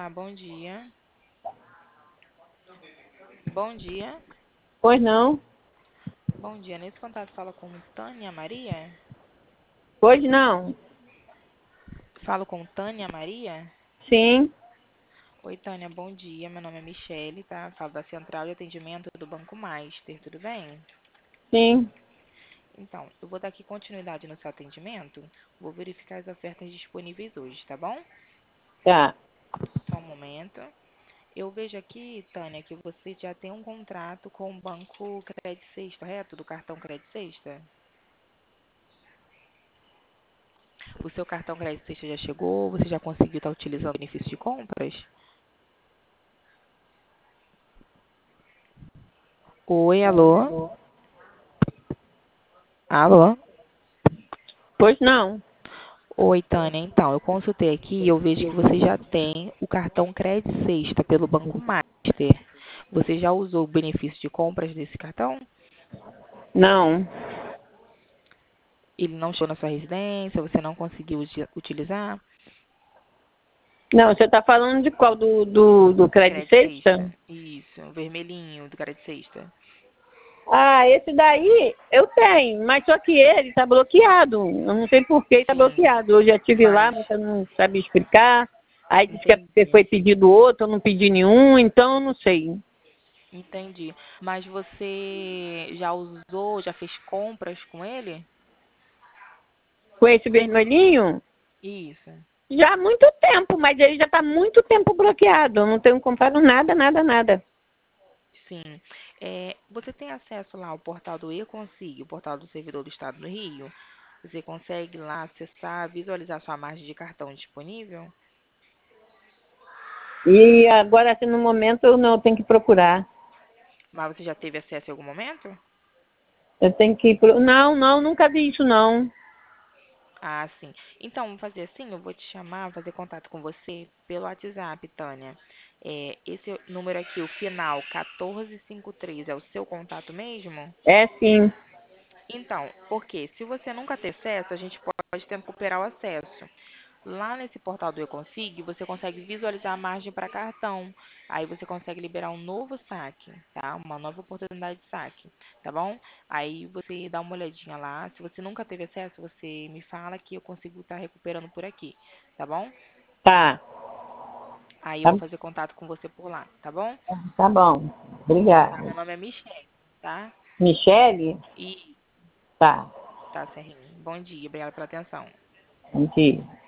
Olá, bom dia. Bom dia. Pois não? Bom dia. Nesse contato fala com Tânia Maria? Pois não? Falo com Tânia Maria? Sim, Oi, Tânia, bom dia. Meu nome é Michele, tá? Falo da Central de Atendimento do Banco Master, tudo bem? sim. Então, eu vou dar aqui continuidade no seu atendimento. Vou verificar as ofertas disponíveis hoje, tá bom? Tá. Só um momento. Eu vejo aqui, Tânia, que você já tem um contrato com o Banco Credit Sexta, correto? Do cartão Credit Sexta? O seu cartão Credit Sexta já chegou? Você já conseguiu estar utilizando o benefício de compras? Oi, alô? Alô? Pois não? Oi, Tânia. Então, eu consultei aqui e eu vejo que você já tem o cartão Credit Sexta pelo Banco Master. Você já usou o benefício de compras desse cartão? Não. Ele não chegou na sua residência? Você não conseguiu utilizar? Não, você está falando de qual? Do Credit Credit Sexta? Sexta. Isso, o vermelhinho do Credit Sexta. Ah, esse daí eu tenho, mas só que ele está bloqueado. Eu não sei por que está Sim, bloqueado. Eu já estive lá, mas mas eu não sabia explicar. Aí disse que é porque entendi. foi pedido outro, eu não pedi nenhum, então eu não sei. Entendi. Mas você já usou, já fez compras com ele? Com esse vermelhinho, Isso. já há muito tempo, mas ele já está muito tempo bloqueado. Eu não tenho comprado nada, nada, nada. Sim. Você tem acesso lá ao portal do E-Consig, o portal do servidor do Estado do Rio? Você consegue lá acessar, visualizar sua margem de cartão disponível? E agora, assim, no momento, eu não tenho que procurar. Mas você já teve acesso em algum momento? Eu tenho que ir Não, não, nunca vi isso, não. Ah, sim. Então, vamos fazer assim, eu vou te chamar, fazer contato com você pelo WhatsApp, Tânia. Esse número aqui, o final 1453, é o seu contato mesmo? É sim. Então, porque se você nunca ter acesso, a gente pode tentar recuperar o acesso. Lá nesse portal do Econsig, você consegue visualizar a margem para cartão. Aí você consegue liberar um novo saque, tá? Uma nova oportunidade de saque, tá bom? Aí você dá uma olhadinha lá. Se você nunca teve acesso, você me fala que eu consigo estar recuperando por aqui, tá bom? Tá. Aí eu Tá, vou fazer contato com você por lá, tá bom? tá bom. Tá, meu Obrigada. nome é Michelle, tá? Michele? E Tá. tá, Serrinho. Bom dia, obrigada pela atenção. Bom dia.